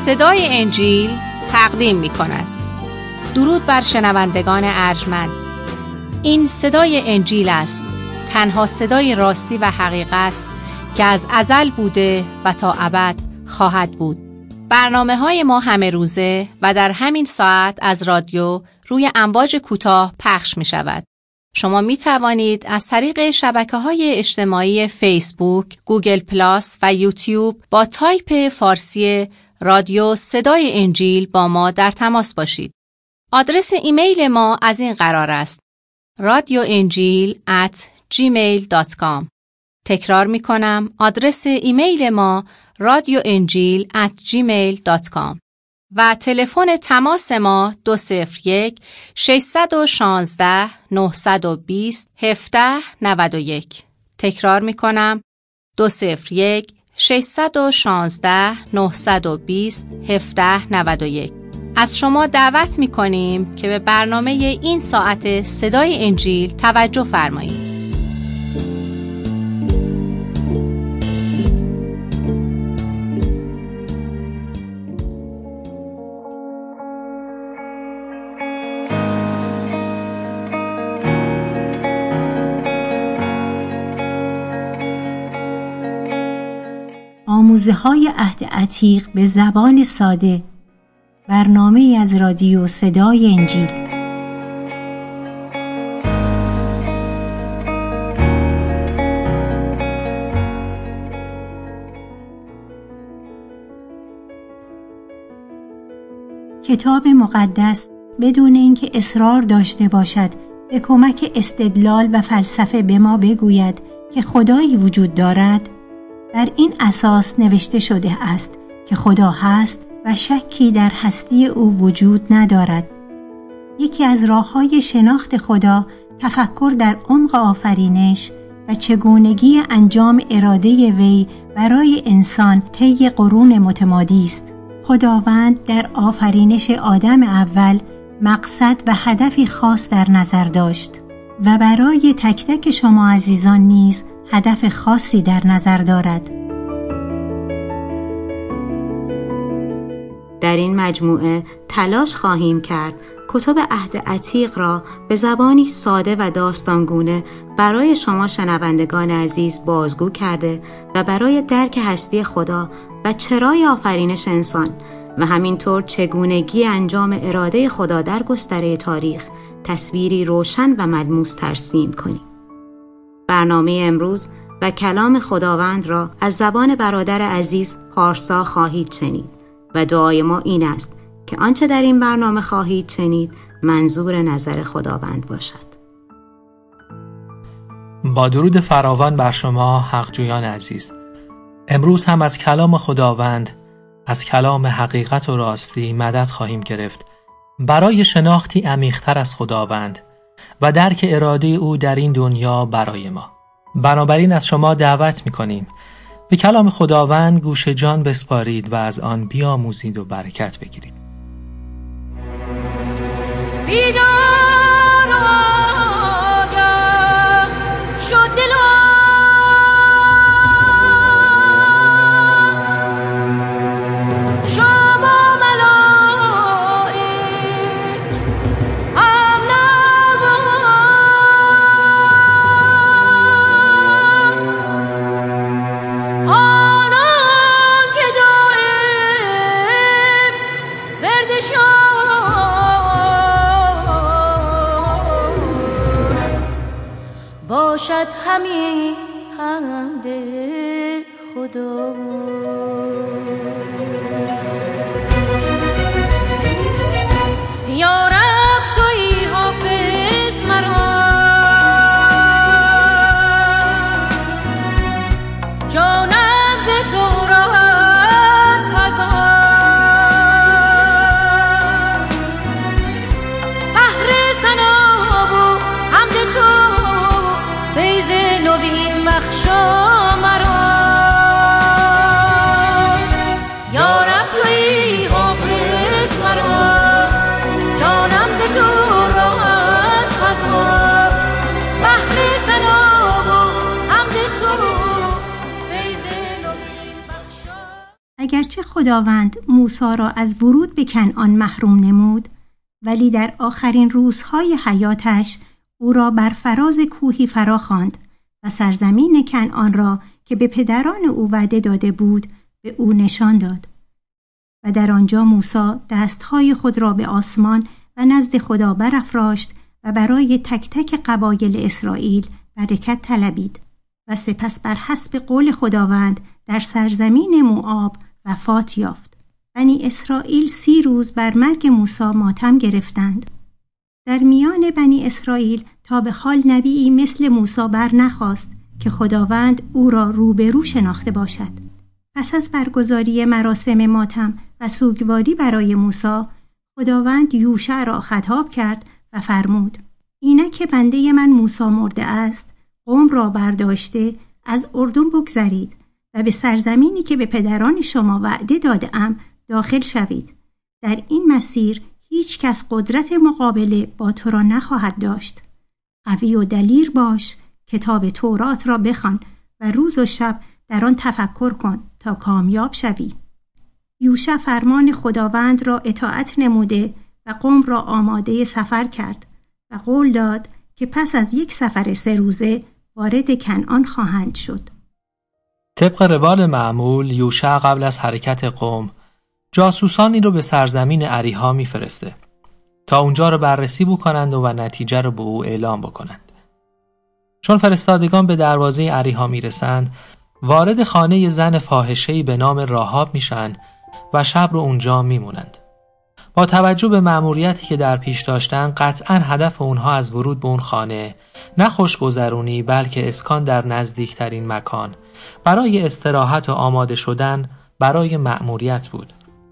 صدای انجیل تقدیم می کند. درود بر شنوندگان ارجمند. این صدای انجیل است، تنها صدای راستی و حقیقت که از ازل بوده و تا ابد خواهد بود. برنامه‌های ما همه روزه و در همین ساعت از رادیو روی امواج کوتاه پخش می شود. شما می توانید از طریق شبکه‌های اجتماعی فیسبوک، گوگل پلاس و یوتیوب با تایپ فارسی رادیو صدای انجیل با ما در تماس باشید. آدرس ایمیل ما از این قرار است: radioenjil@gmail.com. تکرار می کنم، آدرس ایمیل ما radioenjil@gmail.com و تلفن تماس ما 201-616-920-1791. تکرار می کنم، 201-616-920-1791. از شما دعوت می کنیم که به برنامه این ساعت صدای انجیل توجه فرمایید. آموزه‌های عهد عتیق به زبان ساده، برنامه‌ای از رادیو صدای انجیل. کتاب مقدس بدون اینکه اصرار داشته باشد به کمک استدلال و فلسفه به ما بگوید که خدایی وجود دارد، بر این اساس نوشته شده است که خدا هست و شکی در هستی او وجود ندارد. یکی از راه‌های شناخت خدا تفکر در عمق آفرینش و چگونگی انجام اراده وی برای انسان طی قرون متمادی است. خداوند در آفرینش آدم اول مقصد و هدفی خاص در نظر داشت و برای تک تک شما عزیزان نیز هدف خاصی در نظر دارد. در این مجموعه تلاش خواهیم کرد کتب عهد عتیق را به زبانی ساده و داستانگونه برای شما شنوندگان عزیز بازگو کرده و برای درک هستی خدا و چرای آفرینش انسان و همینطور چگونگی انجام اراده خدا در گستره تاریخ تصویری روشن و ملموس ترسیم کنیم. برنامه امروز و کلام خداوند را از زبان برادر عزیز پارسا خواهید شنید و دعای ما این است که آنچه در این برنامه خواهید شنید منظور نظر خداوند باشد. با درود فراوان بر شما حقجویان عزیز. امروز هم از کلام خداوند، از کلام حقیقت و راستی مدد خواهیم گرفت برای شناختی عمیق‌تر از خداوند و درک اراده او در این دنیا برای ما. بنابراین از شما دعوت می‌کنیم به کلام خداوند گوش جان بسپارید و از آن بیاموزید و برکت بگیرید. بیدار آگاه شد دلم، شما ملائک هم نوا، آنان که دائم وردشان باشد همین حمد خدا. یا رب تویی حافظ مرا، جانم ز تو راحت فزا، بحر ثنا و حمد تو فیض نوین بخشا مرا. اگرچه خداوند موسی را از ورود به کنعان محروم نمود، ولی در آخرین روزهای حیاتش او را بر فراز کوهی فرا خواند و سرزمین کنعان را که به پدران او وعده داده بود به او نشان داد. و در آنجا موسی دستهای خود را به آسمان و نزد خدا برافراشت و برای تک تک قبایل اسرائیل برکت طلبید و سپس بر حسب قول خداوند در سرزمین موآب وفات یافت. بنی اسرائیل 30 روز بر مرگ موسی ماتم گرفتند. در میان بنی اسرائیل تا به حال نبیی مثل موسی بر نخواست که خداوند او را روبرو شناخته باشد. پس از برگزاری مراسم ماتم و سوگواری برای موسی، خداوند یوشع را خطاب کرد و فرمود: اینک بنده من موسی مرده است، قوم را برداشته از اردن بگذرید و به سرزمینی که به پدران شما وعده داده‌ام داخل شوید. در این مسیر هیچ کس قدرت مقابله با تو را نخواهد داشت. قوی و دلیر باش، کتاب تورات را بخوان و روز و شب در آن تفکر کن تا کامیاب شوی. یوشع فرمان خداوند را اطاعت نموده و قوم را آماده سفر کرد و قول داد که پس از یک سفر 3 روزه وارد کنعان خواهند شد. طبق روال معمول، یوشع قبل از حرکت قوم جاسوسانی رو به سرزمین اریحا میفرسته تا اونجا رو بررسی بکنند و نتیجه رو به او اعلام بکنند. چون فرستادگان به دروازه اریحا میرسند، وارد خانه زن فاحشه‌ای به نام راهاب میشن و شب رو اونجا میمونند. با توجه به مأموریتی که در پیش داشتن، قطعاً هدف اونها از ورود به اون خانه نه خوشگذرونی بلکه اسکان در نزدیکترین مکان برای استراحت و آماده شدن برای مأموریت بود.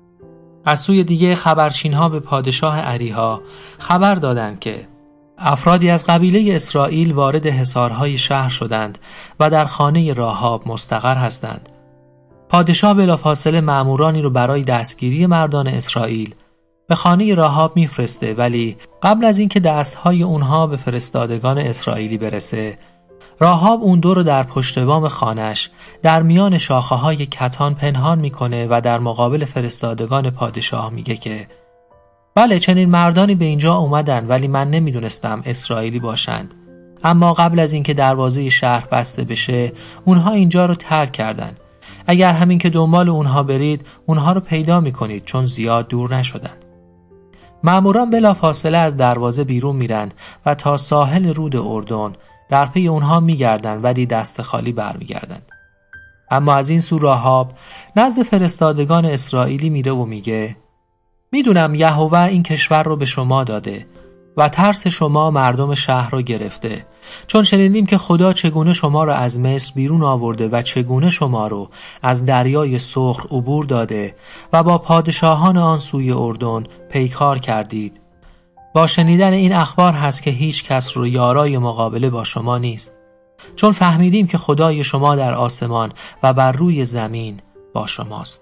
از سوی دیگه خبرچین‌ها به پادشاه اریحا خبر دادند که افرادی از قبیله اسرائیل وارد حصارهای شهر شدند و در خانه راهاب مستقر هستند. پادشاه بلافاصله مأمورانی رو برای دستگیری مردان اسرائیل به خانه راهاب میفرسته، ولی قبل از اینکه دستهای اونها به فرستادگان اسرائیلی برسه، راهاب اون دو رو در پشت بام خانه‌اش در میان شاخه‌های کتان پنهان میکنه و در مقابل فرستادگان پادشاه میگه که بله، چنین مردانی به اینجا اومدن ولی من نمیدونستم اسرائیلی باشند. اما قبل از اینکه دروازه شهر بسته بشه، اونها اینجا رو ترک کردن. اگر همین که دنبال اونها برید، اونها رو پیدا میکنید چون زیاد دور نشدن. مأموران بلافاصله از دروازه بیرون میرن و تا ساحل رود اردن در پی اونها میگردن، ولی دست خالی برمیگردن. اما از این سو راهاب نزد فرستادگان اسرائیلی میره و میگه میدونم یهوه این کشور رو به شما داده و ترس شما مردم شهر رو گرفته، چون شنیدیم که خدا چگونه شما رو از مصر بیرون آورده و چگونه شما رو از دریای سرخ عبور داده و با پادشاهان آن سوی اردن پیکار کردید. با شنیدن این اخبار هست که هیچ کس رو یارای مقابله با شما نیست، چون فهمیدیم که خدای شما در آسمان و بر روی زمین با شماست.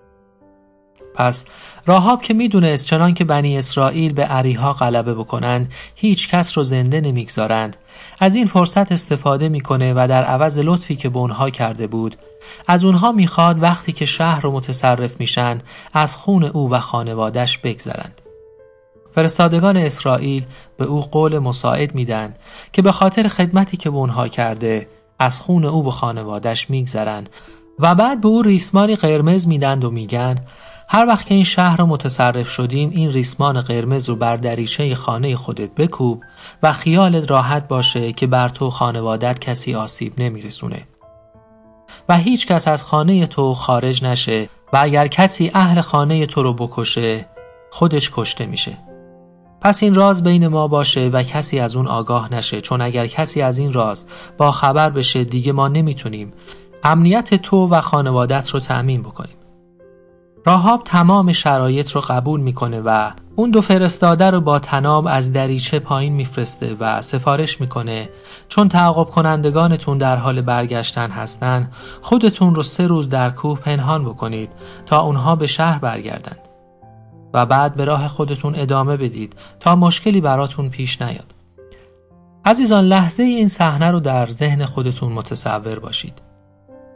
پس راهاب که میدونست چنان که بنی اسرائیل به اریحا غلبه بکنند هیچ کس رو زنده نمیگذارند، از این فرصت استفاده میکنه و در عوض لطفی که به اونها کرده بود از اونها میخواد وقتی که شهر رو متصرف میشن از خون او و خانوادش بگذرند. فرستادگان اسرائیل به او قول مساعد میدن که به خاطر خدمتی که به اونها کرده از خون او و خانوادش میگذرند و بعد به او ریسمانی قرمز میدند و میگن هر وقت که این شهر رو متصرف شدیم این ریسمان قرمز رو بر دریچه خانه خودت بکوب و خیالت راحت باشه که بر تو خانوادت کسی آسیب نمیرسونه و هیچ کس از خانه تو خارج نشه و اگر کسی اهل خانه تو رو بکشه خودش کشته میشه. پس این راز بین ما باشه و کسی از اون آگاه نشه، چون اگر کسی از این راز با خبر بشه دیگه ما نمیتونیم امنیت تو و خانوادت رو تأمین بکنیم. راهاب تمام شرایط رو قبول میکنه و اون 2 فرستاده رو با طناب از دریچه پایین میفرسته و سفارش میکنه چون تعقیب کنندگانتون در حال برگشتن هستن خودتون رو 3 روز در کوه پنهان بکنید تا اونها به شهر برگردند و بعد به راه خودتون ادامه بدید تا مشکلی براتون پیش نیاد. عزیزان، لحظه این صحنه رو در ذهن خودتون متصور باشید.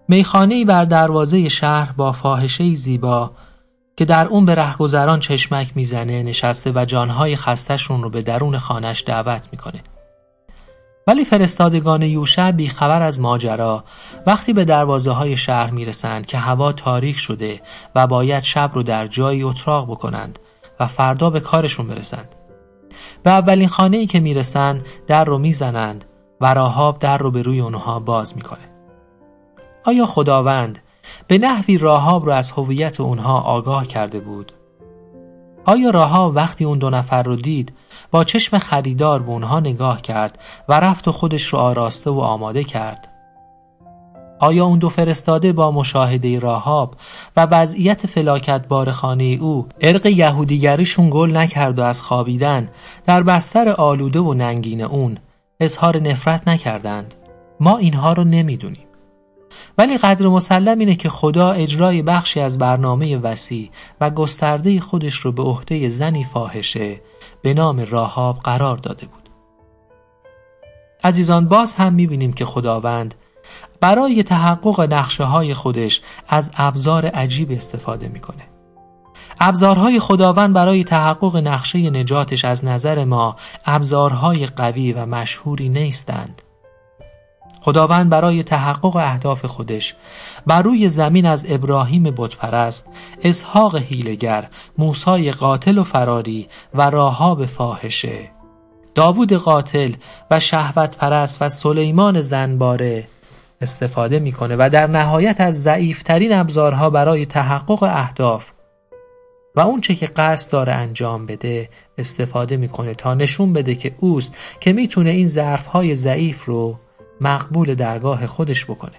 میخانه‌ای بر دروازه شهر با فاحشه‌ای زیبا که در اون به رهگذران چشمک میزنه نشسته و جانهای خسته‌شون رو به درون خانه‌اش دعوت میکنه. ولی فرستادگان یوشع بیخبر از ماجرا وقتی به دروازه‌های شهر میرسند که هوا تاریک شده و باید شب رو در جایی اتراق بکنند و فردا به کارشون برسند، به اولین خانه‌ای که میرسند در رو میزنند و راهاب در رو به روی اونها باز میکنه. آیا خداوند به نحوی راهاب رو از هویت اونها آگاه کرده بود؟ آیا راهاب وقتی اون 2 نفر رو دید با چشم خریدار به اونها نگاه کرد و رفت و خودش رو آراسته و آماده کرد؟ آیا اون 2 فرستاده با مشاهده راهاب و وضعیت فلاکتبار خانه او ارق یهودیگریشون گل نکرد و از خوابیدن در بستر آلوده و ننگین اون اظهار نفرت نکردند؟ ما اینها رو نمیدونیم. ولی قدر مسلم اینه که خدا اجرای بخشی از برنامه وسیع و گسترده خودش رو به عهده زنی فاحشه به نام راهاب قرار داده بود. عزیزان، باز هم میبینیم که خداوند برای تحقق نقشه های خودش از ابزار عجیب استفاده میکنه. ابزارهای خداوند برای تحقق نقشه نجاتش از نظر ما ابزارهای قوی و مشهوری نیستند. خداوند برای تحقق اهداف خودش بر روی زمین از ابراهیم بتپرست، اسحاق حیله‌گر، موسی قاتل و فراری و راهاب فاحشه، داوود قاتل و شهوت پرست و سلیمان زنباره استفاده میکنه و در نهایت از ضعیفترین ابزارها برای تحقق اهداف و اون چه که قصد داره انجام بده استفاده میکنه تا نشون بده که اوست که میتونه این ظرفهای ضعیف رو مقبول درگاه خودش بکنه.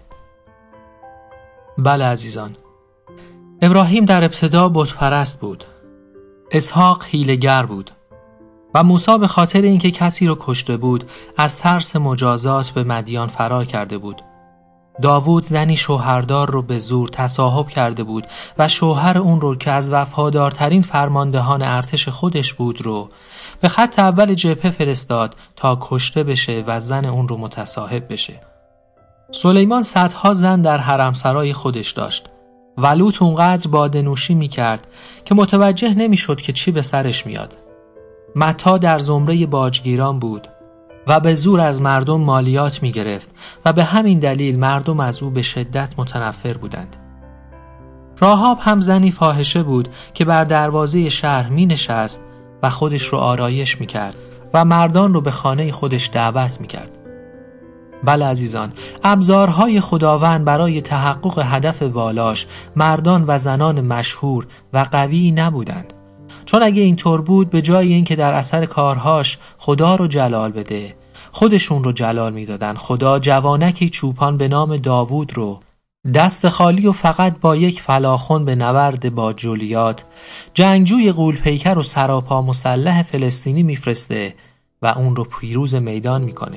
بله عزیزان، ابراهیم در ابتدا بتپرست بود، اسحاق حیله‌گر بود و موسی به خاطر اینکه کسی رو کشته بود از ترس مجازات به مدین فرار کرده بود. داوود زنی شوهردار رو به زور تصاحب کرده بود و شوهر اون رو که از وفادارترین فرماندهان ارتش خودش بود رو به خط اول جبهه فرستاد تا کشته بشه و زن اون رو متصاحب بشه. سلیمان صدها زن در حرمسرای خودش داشت و لوط اونقدر باده‌نوشی میکرد که متوجه نمیشد که چی به سرش میاد. متی در زمره باجگیران بود و به زور از مردم مالیات میگرفت و به همین دلیل مردم از او به شدت متنفر بودند. راهاب هم زنی فاحشه بود که بر دروازه شهر می نشست و خودش رو آرایش می کرد و مردان رو به خانه خودش دعوت می کرد. بله عزیزان، ابزارهای خداوند برای تحقق هدف والاش مردان و زنان مشهور و قوی نبودند، چون اگه اینطور بود به جای اینکه در اثر کارهاش خدا رو جلال بده خودشون رو جلال میدادن. خدا جوانکی چوپان به نام داوود رو دست خالی و فقط با یک فلاخن به نبرد با جولیات، جنگجوی غول‌پیکر و سراپا مسلح فلسطینی میفرسته و اون رو پیروز میدان میکنه.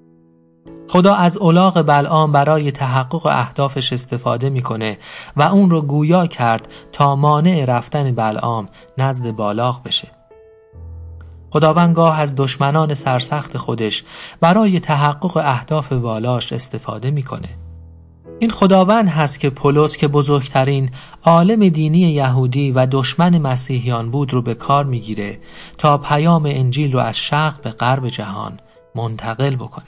خدا از الاغ بلعام برای تحقق اهدافش استفاده میکنه و اون رو گویا کرد تا مانع رفتن بلعام نزد بالاق بشه. خداوند گاه از دشمنان سرسخت خودش برای تحقق اهداف والاش استفاده میکنه. این خداوند هست که پولس که بزرگترین عالم دینی یهودی و دشمن مسیحیان بود رو به کار میگیره تا پیام انجیل رو از شرق به غرب جهان منتقل بکنه.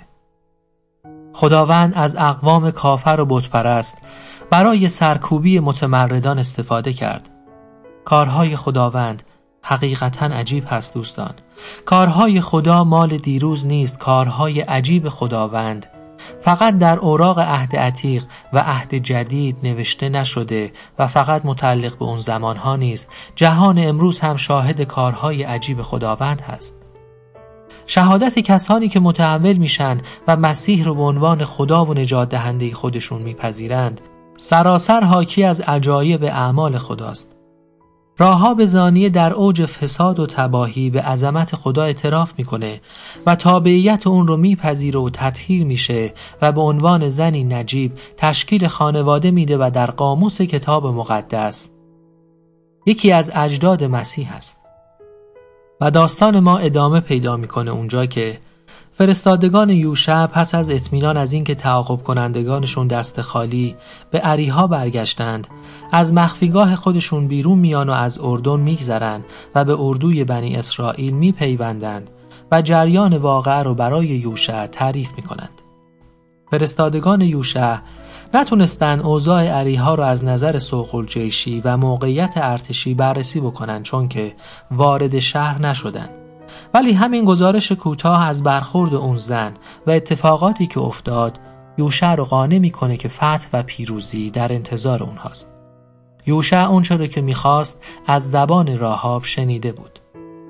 خداوند از اقوام کافر و بتپرست برای سرکوبی متمردان استفاده کرد. کارهای خداوند حقیقتاً عجیب هست دوستان. کارهای خدا مال دیروز نیست. کارهای عجیب خداوند فقط در اوراق عهد عتیق و عهد جدید نوشته نشده و فقط متعلق به اون زمانها نیست. جهان امروز هم شاهد کارهای عجیب خداوند هست. شهادت کسانی که متحول میشن و مسیح رو به عنوان خدا و نجات دهنده خودشون میپذیرند سراسر حاکی از عجایب اعمال خداست. راهاب زانیه در اوج فساد و تباهی به عظمت خدا اعتراف میکنه و تابعیت اون رو میپذیره و تطهیر میشه و به عنوان زنی نجیب تشکیل خانواده میده و در قاموس کتاب مقدس یکی از اجداد مسیح است. و داستان ما ادامه پیدا میکنه اونجا که فرستادگان یوشع پس از اطمینان از اینکه تعاقب کنندگانشون دست خالی به اریحا برگشتند، از مخفیگاه خودشون بیرون میان و از اردن میگذرند و به اردوی بنی اسرائیل میپیوندند و جریان واقعه رو برای یوشع تعریف میکنند. فرستادگان یوشع نتونستن اوضاع اریحا رو از نظر سوق الجیشی و موقعیت ارتشی بررسی بکنن، چون که وارد شهر نشدن. ولی همین گزارش کوتاه از برخورد اون زن و اتفاقاتی که افتاد یوشع رو قانع میکنه که فتح و پیروزی در انتظار اونهاست. یوشع اونچه رو که میخواست از زبان راهاب شنیده بود.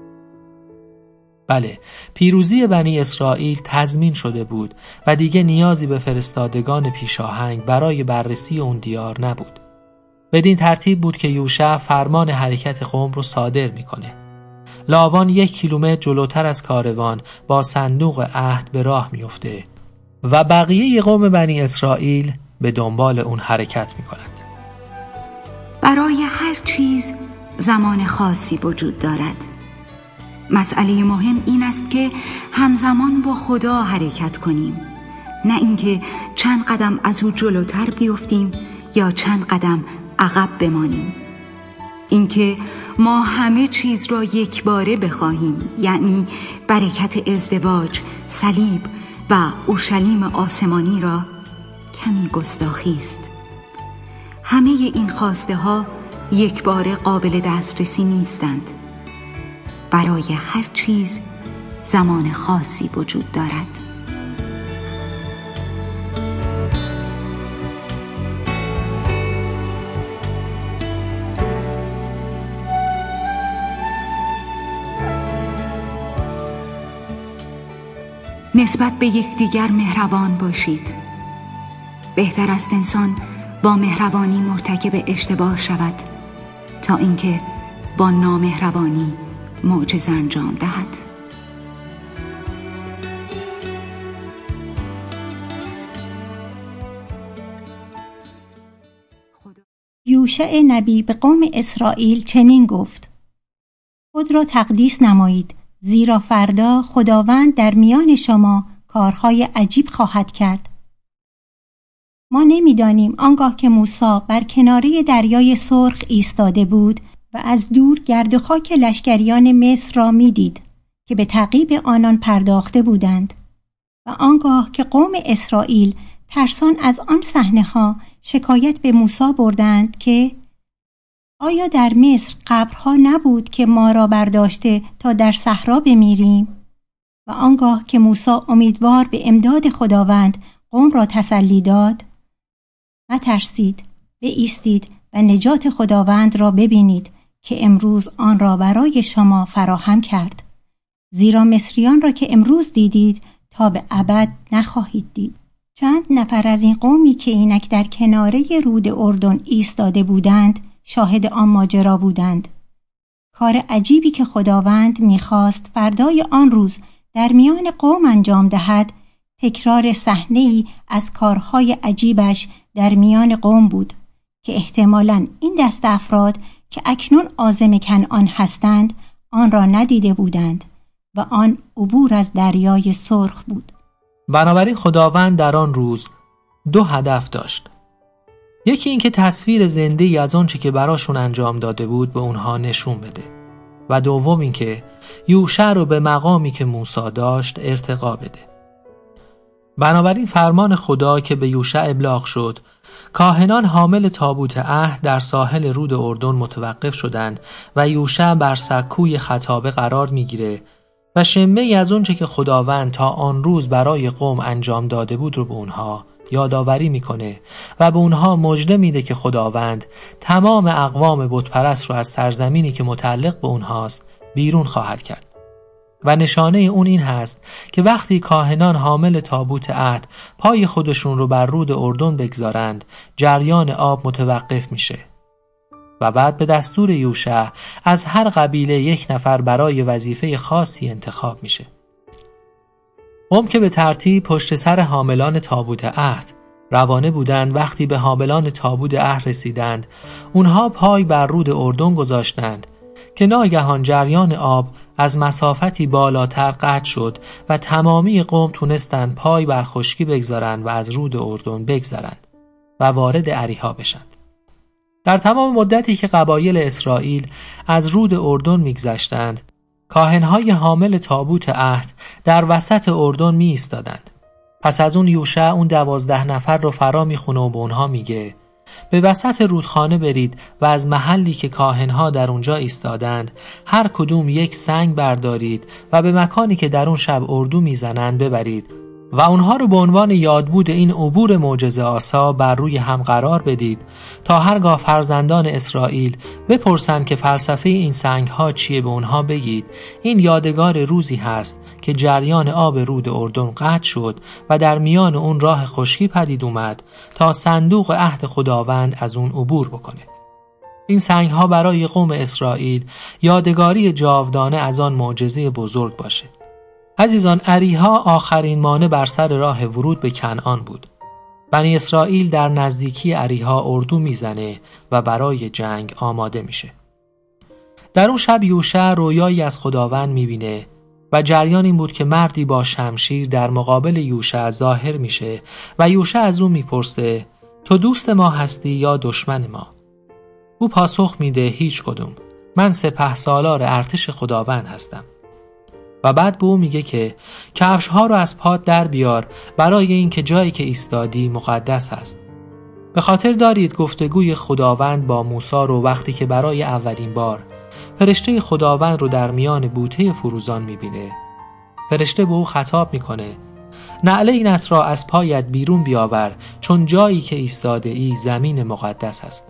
بله، پیروزی بنی اسرائیل تضمین شده بود و دیگه نیازی به فرستادگان پیشاهنگ برای بررسی اون دیار نبود. بدین ترتیب بود که یوشع فرمان حرکت قوم رو صادر میکنه. لاوان 1 کیلومتر جلوتر از کاروان با صندوق عهد به راه میفته و بقیه قوم بنی اسرائیل به دنبال اون حرکت میکنند. برای هر چیز زمان خاصی وجود دارد. مسئله مهم این است که همزمان با خدا حرکت کنیم، نه اینکه چند قدم از او جلوتر بیفتیم یا چند قدم عقب بمانیم. اینکه ما همه چیز را یک باره بخواهیم، یعنی برکت ازدواج، صلیب و اورشلیم آسمانی را، کمی گستاخی است. همه این خواسته ها یک باره قابل دسترسی نیستند. برای هر چیز زمان خاصی وجود دارد. نسبت به یکدیگر مهربان باشید. بهتر است انسان با مهربانی مرتکب اشتباه شود تا اینکه با نامهربانی معجزه انجام دهد. یوشع نبی به قوم اسرائیل چنین گفت: خود را تقدیس نمایید، زیرا فردا خداوند در میان شما کارهای عجیب خواهد کرد. ما نمی‌دانیم آنگاه که موسی بر کناره دریای سرخ ایستاده بود و از دور گرد و خاک لشکریان مصر را می‌دید که به تعقیب آنان پرداخته بودند، و آنگاه که قوم اسرائیل ترسان از آن صحنه‌ها شکایت به موسی بردند که آیا در مصر قبرها نبود که ما را برداشته تا در صحرا بمیریم؟ و آنگاه که موسی امیدوار به امداد خداوند قوم را تسلی داد: مترسید، بایستید و نجات خداوند را ببینید که امروز آن را برای شما فراهم کرد، زیرا مصریان را که امروز دیدید تا به ابد نخواهید دید. چند نفر از این قومی که اینک در کناره رود اردن ایستاده بودند شاهد آن ماجرا بودند. کار عجیبی که خداوند می‌خواست فردای آن روز در میان قوم انجام دهد، تکرار صحنه‌ای از کارهای عجیبش در میان قوم بود که احتمالاً این دست افراد که اکنون عازم کنعان هستند آن را ندیده بودند و آن عبور از دریای سرخ بود. بنابراین خداوند در آن روز 2 هدف داشت. یکی این که تصویر زنده‌ای از آنچه که براشون انجام داده بود به اونها نشون بده، و دوم این که یوشع رو به مقامی که موسی داشت ارتقا بده. بنابراین فرمان خدا که به یوشع ابلاغ شد، کاهنان حامل تابوت عهد در ساحل رود اردن متوقف شدند و یوشع بر سکوی خطابه قرار میگیره و شمه‌ای از اونچه که خداوند تا آن روز برای قوم انجام داده بود رو به اونها یادآوری میکنه و به اونها مژده میده که خداوند تمام اقوام بتپرست رو از سرزمینی که متعلق به اونهاست بیرون خواهد کرد. و نشانه اون این هست که وقتی کاهنان حامل تابوت عهد پای خودشون رو بر رود اردن بگذارند، جریان آب متوقف میشه و بعد به دستور یوشع از هر قبیله 1 نفر برای وظیفه خاصی انتخاب میشه. قوم که به ترتیب پشت سر حاملان تابوت عهد روانه بودند، وقتی به حاملان تابوت عهد رسیدند، اونها پای بر رود اردن گذاشتند که ناگهان جریان آب از مسافتی بالاتر قطع شد و تمامی قوم تونستن پای بر خشکی بگذارن و از رود اردن بگذرند و وارد اریحا بشن. در تمام مدتی که قبایل اسرائیل از رود اردن میگذشتند، کاهنهای حامل تابوت عهد در وسط اردن می ایستادند. پس از اون یوشع اون 12 نفر رو فرا میخونه و به اونها میگه به وسط رودخانه برید و از محلی که کاهنها در اونجا ایستادند هر کدوم یک سنگ بردارید و به مکانی که در اون شب اردو میزنند ببرید و اونها رو به عنوان یادبود این عبور معجزه آسا بر روی هم قرار بدید تا هرگاه فرزندان اسرائیل بپرسند که فلسفه این سنگ‌ها چیه به اونها بگید این یادگار روزی هست که جریان آب رود اردن قطع شد و در میان اون راه خشکی پدید اومد تا صندوق عهد خداوند از اون عبور بکنه. این سنگ‌ها برای قوم اسرائیل یادگاری جاودانه از آن معجزه بزرگ باشه. عزیزان، اریحا آخرین مانع بر سر راه ورود به کنعان بود. بنی اسرائیل در نزدیکی اریحا اردو میزنه و برای جنگ آماده میشه. در اون شب یوشع رویایی از خداوند میبینه و جریان این بود که مردی با شمشیر در مقابل یوشع ظاهر میشه و یوشع از اون میپرسه تو دوست ما هستی یا دشمن ما؟ او پاسخ میده هیچ کدوم، من سپهسالار ارتش خداوند هستم. و بعد به او میگه که کفش‌ها رو از پات در بیار برای اینکه جایی که ایستادی مقدس هست. به خاطر دارید گفتگوی خداوند با موسی رو وقتی که برای اولین بار فرشته خداوند رو در میان بوته فروزان میبینه. فرشته به او خطاب میکنه نعلینت را از پایت بیرون بیاور چون جایی که ایستاده ای زمین مقدس است.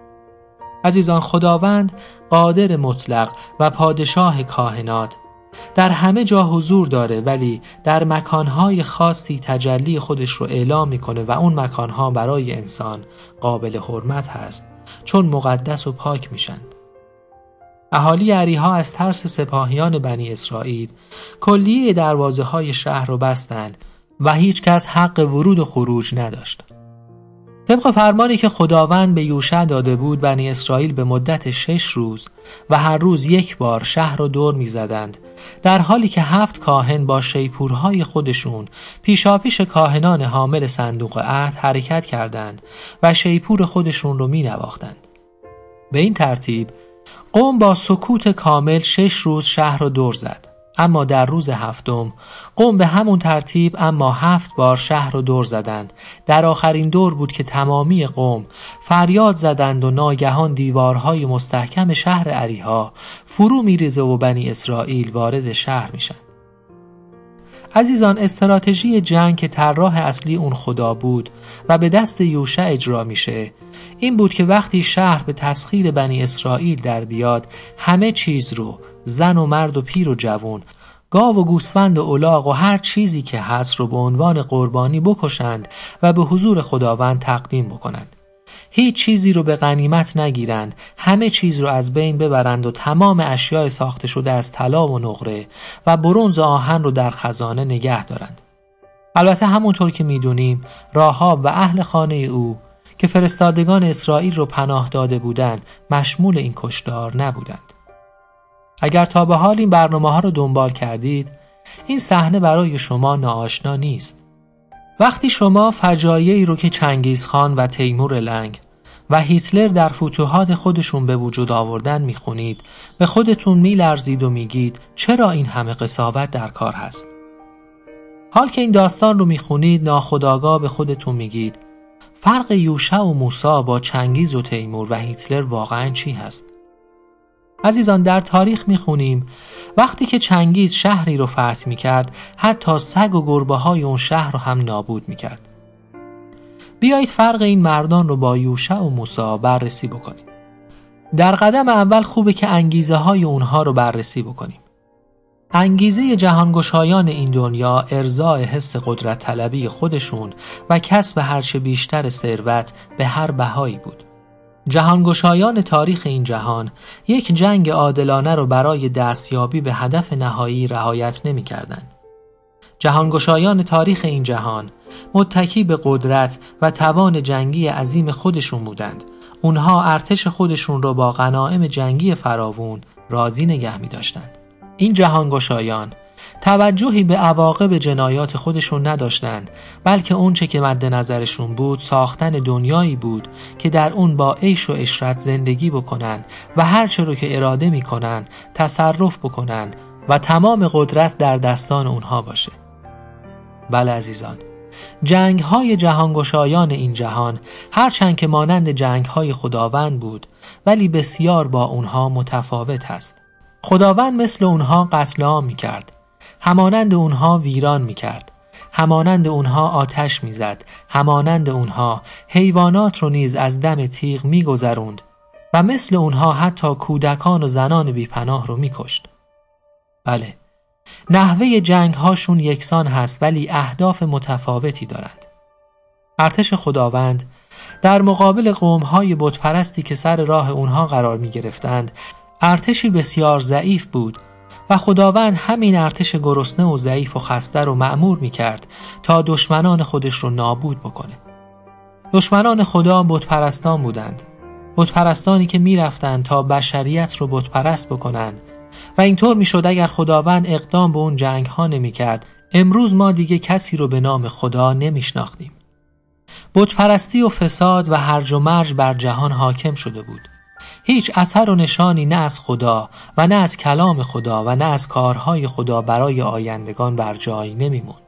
عزیزان، خداوند قادر مطلق و پادشاه کائنات در همه جا حضور داره، ولی در مکانهای خاصی تجلی خودش رو اعلام میکنه و اون مکانها برای انسان قابل حرمت هست چون مقدس و پاک میشن. اهالی اریحا از ترس سپاهیان بنی اسرائیل کلیه دروازه های شهر رو بستند و هیچ کس حق ورود و خروج نداشت. طبق فرمانی که خداوند به یوشع داده بود بنی اسرائیل به مدت 6 روز و هر روز یک بار شهر رو دور می زدند، در حالی که 7 کاهن با شیپورهای خودشون پیشاپیش کاهنان حامل صندوق عهد حرکت کردند و شیپور خودشون رو می نواختند. به این ترتیب قوم با سکوت کامل 6 روز شهر رو دور زد. اما در روز 7 قوم به همون ترتیب اما 7 بار شهر رو دور زدند. در آخرین دور بود که تمامی قوم فریاد زدند و ناگهان دیوارهای مستحکم شهر اریحا فرو میریزه و بنی اسرائیل وارد شهر میشن. عزیزان، استراتژی جنگ که طراح اصلی اون خدا بود و به دست یوشع اجرا میشه این بود که وقتی شهر به تسخیر بنی اسرائیل در بیاد همه چیز رو، زن و مرد و پیر و جوان، گاو و گوسفند و الاغ و هر چیزی که هست رو به عنوان قربانی بکشند و به حضور خداوند تقدیم بکنند. هیچ چیزی رو به غنیمت نگیرند، همه چیز رو از بین ببرند و تمام اشیاء ساخته شده از طلا و نقره و برنز و آهن رو در خزانه نگه دارند. البته همونطور که میدونیم راهاب و اهل خانه او که فرستادگان اسرائیل رو پناه داده بودند مشمول این کشتار نبودند. اگر تا به حال این برنامه‌ها رو دنبال کردید، این صحنه برای شما ناآشنا نیست. وقتی شما فجایعی رو که چنگیزخان و تیمور لنگ و هیتلر در فتوحات خودشون به وجود آوردن میخونید، به خودتون میلرزید و میگید چرا این همه قساوت در کار هست؟ حال که این داستان رو میخونید ناخودآگاه به خودتون میگید فرق یوشع و موسی با چنگیز و تیمور و هیتلر واقعاً چی هست؟ عزیزان، در تاریخ میخونیم وقتی که چنگیز شهری رو فتح میکرد حتی سگ و گربه های اون شهر رو هم نابود میکرد. بیایید فرق این مردان رو با یوشع و موسی بررسی بکنیم. در قدم اول خوبه که انگیزه های اونها رو بررسی بکنیم. انگیزه جهانگشایان این دنیا ارضاء حس قدرت طلبی خودشون و کسب هرچه بیشتر ثروت به هر بهایی بود. جهانگشایان تاریخ این جهان یک جنگ عادلانه رو برای دستیابی به هدف نهایی رعایت نمی کردند. جهانگشایان تاریخ این جهان متکی به قدرت و توان جنگی عظیم خودشون بودند. اونها ارتش خودشون رو با غنایم جنگی فراوون راضی نگه می داشتند. این جهانگشایان توجهی به عواقب جنایات خودشون نداشتند، بلکه اون چه که مد نظرشون بود ساختن دنیایی بود که در اون با عیش و عشرت زندگی بکنند و هر چه رو که اراده میکنند تصرف بکنند و تمام قدرت در دستان اونها باشه. بله عزیزان، جنگ‌های جهانگشایان این جهان هرچند که مانند جنگ‌های خداوند بود ولی بسیار با اونها متفاوت هست. خداوند مثل اونها قتل عام می‌کرد، همانند اونها ویران می‌کرد، همانند اونها آتش می‌زد، همانند اونها حیوانات رو نیز از دم تیغ می‌گذروند و مثل اونها حتی کودکان و زنان بی‌پناه رو می‌کشت. بله، نحوه جنگ هاشون یکسان هست ولی اهداف متفاوتی دارند. ارتش خداوند در مقابل قوم‌های بتپرستی که سر راه اونها قرار می گرفتند ارتشی بسیار ضعیف بود و خداوند همین ارتش گرسنه و ضعیف و خسته رو مأمور می کرد تا دشمنان خودش رو نابود بکنه. دشمنان خدا بتپرستان بودند، بتپرستانی که می رفتند تا بشریت رو بتپرست بکنند و اینطور می شد اگر خداوند اقدام به اون جنگ ها نمی کرد امروز ما دیگه کسی رو به نام خدا نمی شناختیم. بتپرستی و فساد و هرج و مرج بر جهان حاکم شده بود. هیچ اثر و نشانی نه از خدا و نه از کلام خدا و نه از کارهای خدا برای آیندگان بر جای نمی موند.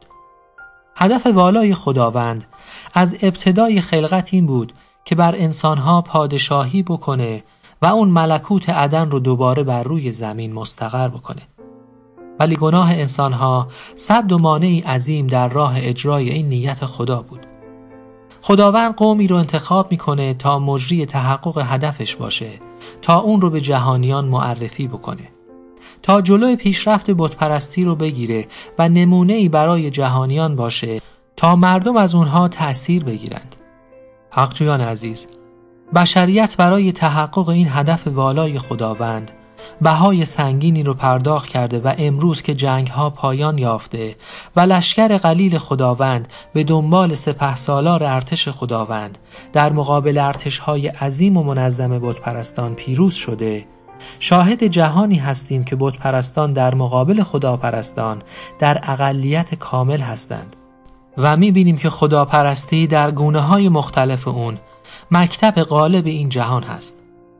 هدف والای خداوند از ابتدای خلقت این بود که بر انسانها پادشاهی بکنه و اون ملکوت عدن رو دوباره بر روی زمین مستقر بکنه. ولی گناه انسانها سد و مانعی عظیم در راه اجرای این نیت خدا بود. خداوند قومی رو انتخاب میکنه تا مجری تحقق هدفش باشه، تا اون رو به جهانیان معرفی بکنه، تا جلوی پیشرفت بتپرستی رو بگیره و نمونه‌ای برای جهانیان باشه تا مردم از اونها تأثیر بگیرند. حقجویان عزیز، بشریت برای تحقق این هدف والای خداوند بهای سنگینی رو پرداخت کرده و امروز که جنگ‌ها پایان یافته و لشکر قلیل خداوند به دنبال سپهسالار ارتش خداوند در مقابل ارتش‌های عظیم و منظم بتپرستان پیروز شده، شاهد جهانی هستیم که بتپرستان در مقابل خداپرستان در اقلیت کامل هستند و می‌بینیم که خداپرستی در گونه‌های مختلف اون مکتب غالب این جهان هست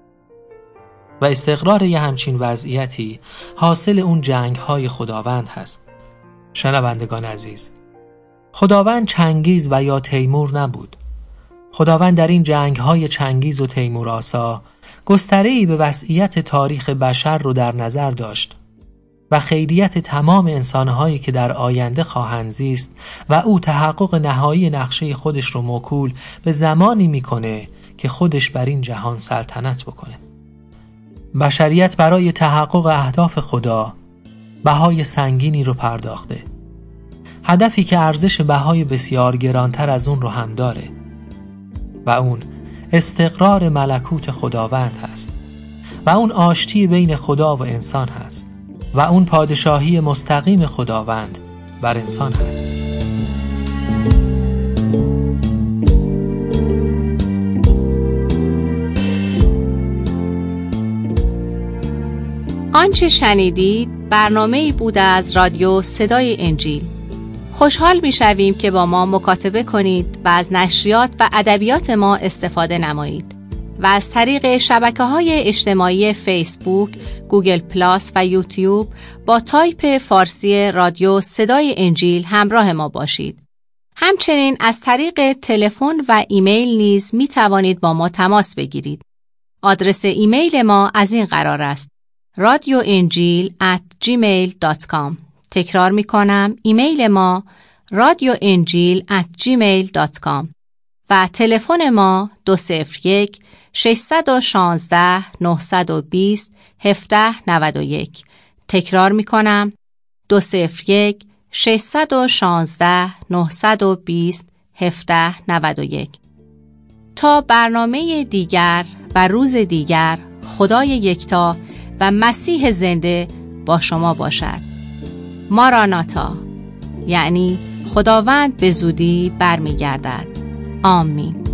و استقرار یه همچین وضعیتی حاصل اون جنگ‌های خداوند هست. شنوندگان عزیز، خداوند چنگیز و یا تیمور نبود. خداوند در این جنگ‌های چنگیز و تیمورآسا گستره‌ای به وضعیت تاریخ بشر رو در نظر داشت و خیریت تمام انسان‌هایی که در آینده خواهند زیست و او تحقق نهایی نقشه خودش رو موکول به زمانی میکنه که خودش بر این جهان سلطنت بکنه. بشریت برای تحقق اهداف خدا بهای سنگینی رو پرداخته، هدفی که ارزش بهای بسیار گرانتر از اون رو هم داره و اون استقرار ملکوت خداوند هست و اون آشتی بین خدا و انسان هست و اون پادشاهی مستقیم خداوند بر انسان هست. آنچه شنیدید برنامه‌ای بود از رادیو صدای انجیل. خوشحال می‌شویم که با ما مکاتبه کنید و از نشریات و ادبیات ما استفاده نمایید و از طریق شبکه‌های اجتماعی فیسبوک، گوگل پلاس و یوتیوب با تایپ فارسی رادیو صدای انجیل همراه ما باشید. همچنین از طریق تلفن و ایمیل نیز می توانید با ما تماس بگیرید. آدرس ایمیل ما از این قرار است: radioenjil@gmail.com. تکرار می کنم، ایمیل ما radioenjil@gmail.com و تلفن ما 201 616 920 1791. تکرار می کنم، 201 616 920 1791. تا برنامه دیگر و روز دیگر، خدای یکتا و مسیح زنده با شما باشد. ماراناتا، یعنی خداوند به زودی برمیگردد. آمین.